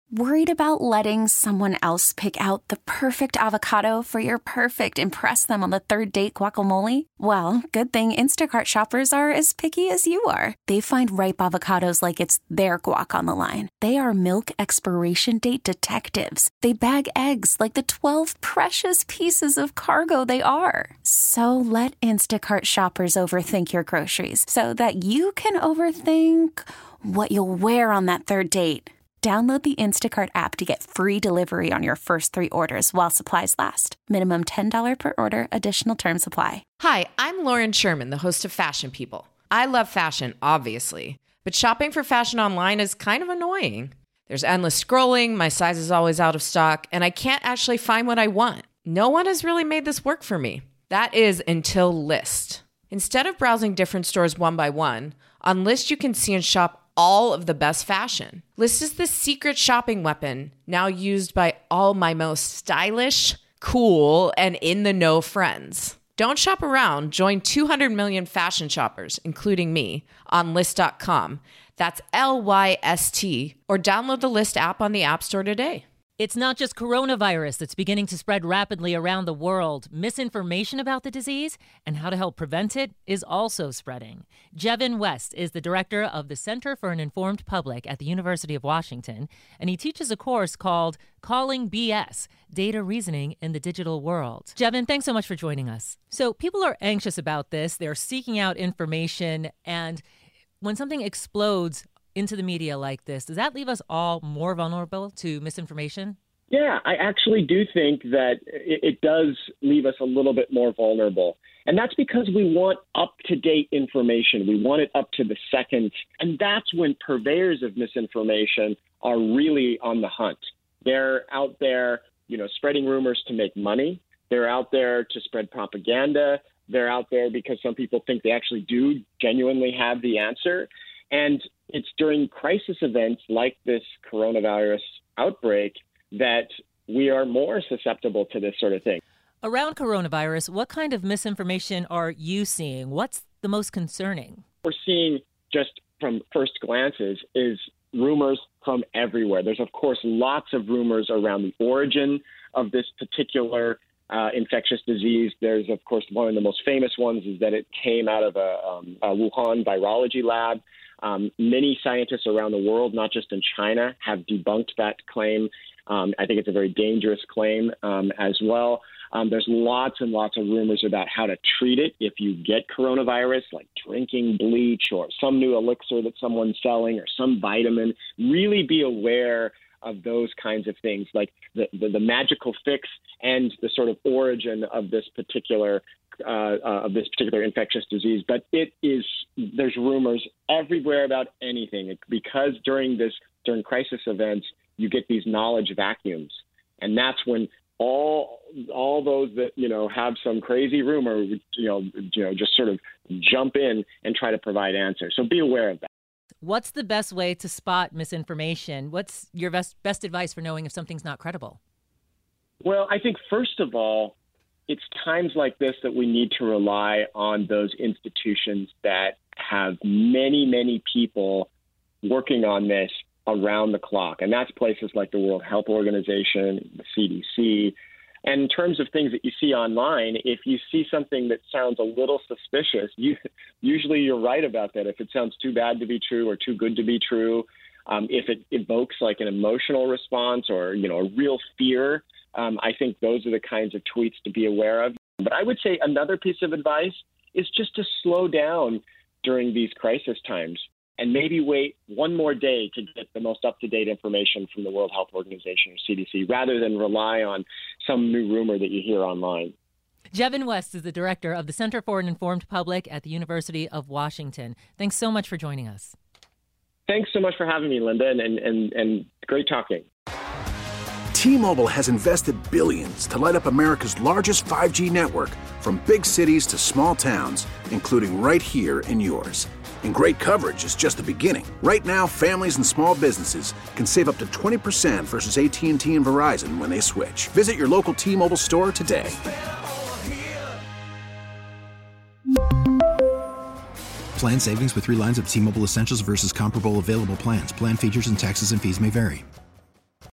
Worried about letting someone else pick out the perfect avocado for your perfect impress them on the third date guacamole? Well, good thing Instacart shoppers are as picky as you are. They find ripe avocados like it's their guac on the line. They are milk expiration date detectives. They bag eggs like the 12 precious pieces of cargo they are. So let Instacart shoppers overthink your groceries so that you can overthink what you'll wear on that third date. Download the Instacart app to get free delivery on your first 3 orders while supplies last. Minimum $10 per order. Additional terms apply. Hi, I'm Lauren Sherman, the host of Fashion People. I love fashion, obviously, but shopping for fashion online is kind of annoying. There's endless scrolling, my size is always out of stock, and I can't actually find what I want. No one has really made this work for me. That is until Lyst. Instead of browsing different stores one by one, on Lyst you can see and shop all of the best fashion. Lyst is the secret shopping weapon now used by all my most stylish, cool, and in-the-know friends. Don't shop around. Join 200 million fashion shoppers, including me, on Lyst.com. That's Lyst, or download the Lyst app on the App Store today. It's not just coronavirus that's beginning to spread rapidly around the world. Misinformation about the disease and how to help prevent it is also spreading. Jevin West is the director of the Center for an Informed Public at the University of Washington, and he teaches a course called Calling BS, Data Reasoning in the Digital World. Jevin, thanks so much for joining us. So people are anxious about this. They're seeking out information, and when something explodes into the media like this, does that leave us all more vulnerable to misinformation? Yeah, I actually do think that it does leave us a little bit more vulnerable. And that's because we want up-to-date information. We want it up to the second. And that's when purveyors of misinformation are really on the hunt. They're out there, spreading rumors to make money. They're out there to spread propaganda. They're out there because some people think they actually do genuinely have the answer. And it's during crisis events like this coronavirus outbreak that we are more susceptible to this sort of thing. Around coronavirus, what kind of misinformation are you seeing? What's the most concerning? We're seeing, just from first glances, is rumors from everywhere. There's, of course, lots of rumors around the origin of this particular infectious disease. There's, of course, one of the most famous ones is that it came out of a Wuhan virology lab. Many scientists around the world, not just in China, have debunked that claim. I think it's a very dangerous claim as well. There's lots and lots of rumors about how to treat it if you get coronavirus, like drinking bleach or some new elixir that someone's selling or some vitamin. Really be aware of those kinds of things, like the magical fix and the sort of origin of this particular infectious disease. But there's rumors everywhere about anything, because during crisis events, you get these knowledge vacuums. And that's when all those that, have some crazy rumor, just sort of jump in and try to provide answers. So be aware of that. What's the best way to spot misinformation? What's your best advice for knowing if something's not credible? Well, I think, first of all, it's times like this that we need to rely on those institutions that have many, many people working on this around the clock. And that's places like the World Health Organization, the CDC. And in terms of things that you see online, if you see something that sounds a little suspicious, usually you're right about that. If it sounds too bad to be true or too good to be true, if it evokes like an emotional response or, a real fear, I think those are the kinds of tweets to be aware of. But I would say another piece of advice is just to slow down during these crisis times and maybe wait one more day to get the most up-to-date information from the World Health Organization or CDC, rather than rely on some new rumor that you hear online. Jevin West is the director of the Center for an Informed Public at the University of Washington. Thanks so much for joining us. Thanks so much for having me, Linda, and great talking. T-Mobile has invested billions to light up America's largest 5G network, from big cities to small towns, including right here in yours. And great coverage is just the beginning. Right now, families and small businesses can save up to 20% versus AT&T and Verizon when they switch. Visit your local T-Mobile store today. Plan savings with 3 lines of T-Mobile Essentials versus comparable available plans. Plan features and taxes and fees may vary.